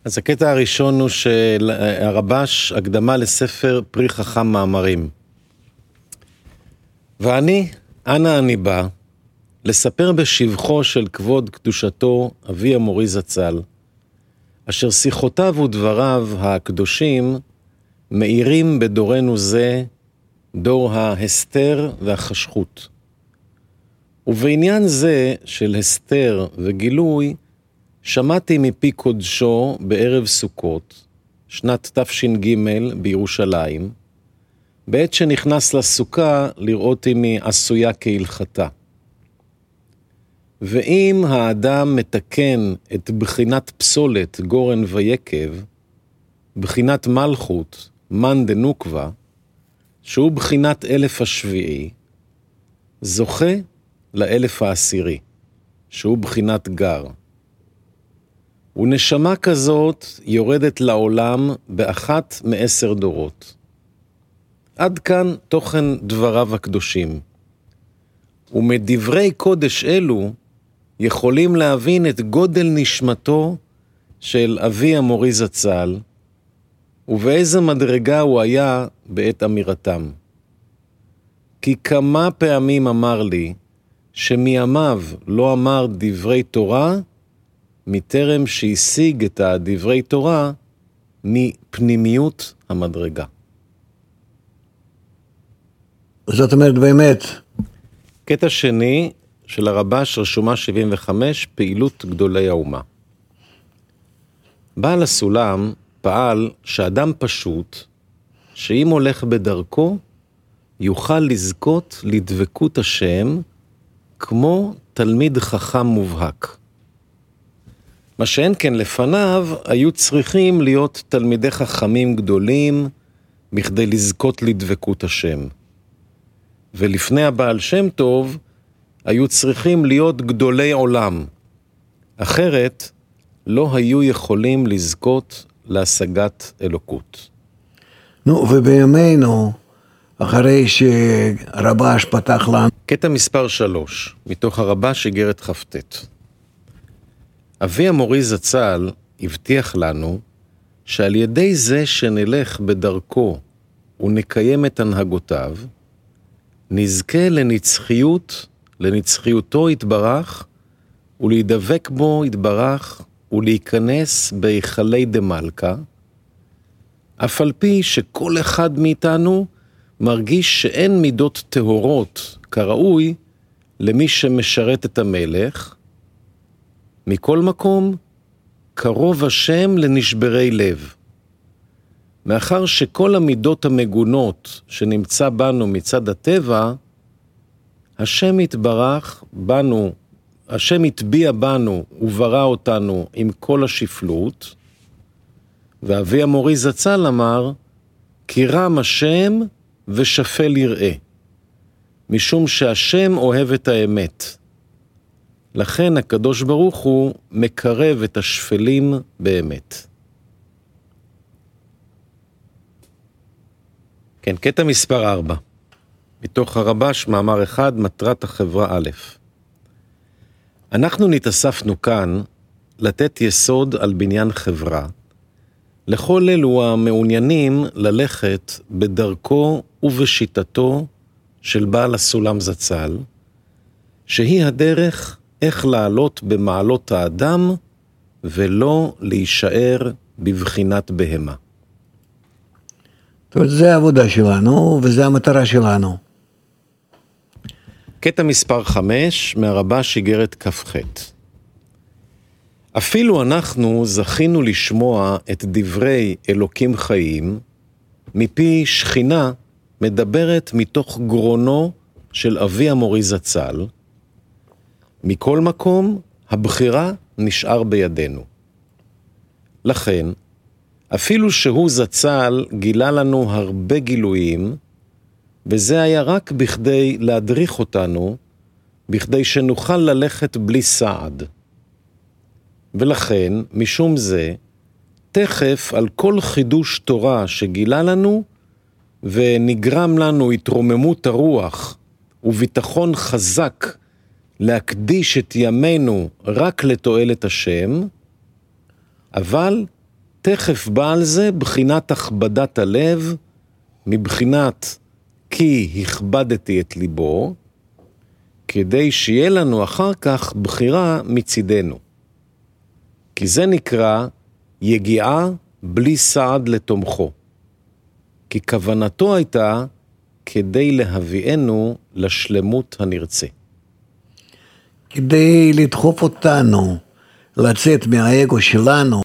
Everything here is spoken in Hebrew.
אז הקטע הראשון הוא של הרבש, הקדמה לספר פרי חכם מאמרים. ואני, אנה אני בא, לספר בשבחו של כבוד קדושתו אבי המורי זצ"ל, אשר שיחותיו ודבריו הקדושים מאירים בדורנו זה, דור ההסתר והחשכות. ובעניין זה של הסתר וגילוי, שמעתי מפי קודשו בערב סוכות, שנת תש"ג בירושלים, בעת שנכנס לסוכה לראות אם היא עשויה כהלכתה. ואם האדם מתקן את בחינת פסולת גורן ויקב, בחינת מלכות מן דנוקבה, שהוא בחינת 1000 השביעי, זוכה ל1000 העשירי, שהוא בחינת גר. ונשמה כזאת יורדת לעולם באחת מ10 דורות. עד כאן תוכן דבריו הקדושים. ומדברי קודש אלו יכולים להבין את גודל נשמתו של אבי המורי זצ"ל, ובאיזה מדרגה הוא היה בעת אמירתם. כי כמה פעמים אמר לי שמימיו לא אמר דברי תורה, מטרם שהשיג את הדברי תורה מפנימיות המדרגה. זאת אומרת באמת. קטע שני של הרבש, רשומה 75, פעילות גדולי האומה. בעל הסולם פעל שאדם פשוט, שאם הולך בדרכו, יוכל לזכות לדבקות השם, כמו תלמיד חכם מובהק. מה שאין כן לפניו, היו צריכים להיות תלמידי חכמים גדולים, בכדי לזכות לדבקות השם. ולפני הבעל שם טוב, היו צריכים להיות גדולי עולם. אחרת, לא היו יכולים לזכות להשגת אלוקות. נו, ובימינו, אחרי שהרבש פתח לנו. קטע מספר 3, מתוך הרבש איגרת כ"ט. אבי המורי זצ"ל הבטיח לנו שעל ידי זה שנלך בדרכו ונקיים את הנהגותיו, נזכה לנצחיותו יתברך, ולהידבק בו יתברך, ולהיכנס בהיכלי דמלכה, אף על פי שכל אחד מאיתנו מרגיש שאין מידות טהורות כראוי למי שמשרת את המלך. מכל מקום, קרוב השם לנשברי לב. מאחר שכל המידות המגונות שנמצא בנו מצד הטבע, השם יתברך בנו, השם יטביע בנו וברא אותנו עם כל השפלות, ואבי המורי זצ"ל אמר, כי רם השם ושפל יראה, משום שהשם אוהב את האמת. לכן הקדוש ברוך הוא מקרב את השפלים באמת. כן, קטע מספר 4. מתוך הרבש, מאמר אחד, מטרת החברה א'. אנחנו נתאספנו כאן לתת יסוד על בניין חברה, לכל אלו המעוניינים ללכת בדרכו ובשיטתו של בעל הסולם זצ"ל, שהיא הדרך איך לעלות במעלות האדם ולא להישאר בבחינת בהמה. זאת אומרת, זה העבודה שלנו וזה המטרה שלנו. קטע מספר 5 מהרבש איגרת כ"ח. אפילו אנחנו זכינו לשמוע את דברי אלוקים חיים, מפי שכינה מדברת מתוך גרונו של אבי המורי זצ"ל. מכל מקום, הבחירה נשאר בידינו. לכן, אפילו שהוא זצ"ל גילה לנו הרבה גילויים, וזה היה רק בכדי להדריך אותנו, בכדי שנוכל ללכת בלי סעד. ולכן, משום זה, תכף על כל חידוש תורה שגילה לנו, ונגרם לנו התרוממות הרוח וביטחון חזק להקדיש את ימינו רק לתועלת השם, אבל תכף בא על זה בחינת הכבדת הלב, מבחינת כי הכבדתי את ליבו, כדי שיהיה לנו אחר כך בחירה מצידנו. כי זה נקרא יגיעה בלי סעד לתומכו. כי כוונתו הייתה כדי להביאנו לשלמות הנרצה. כדי לדחוף אותנו לצאת מהאגו שלנו,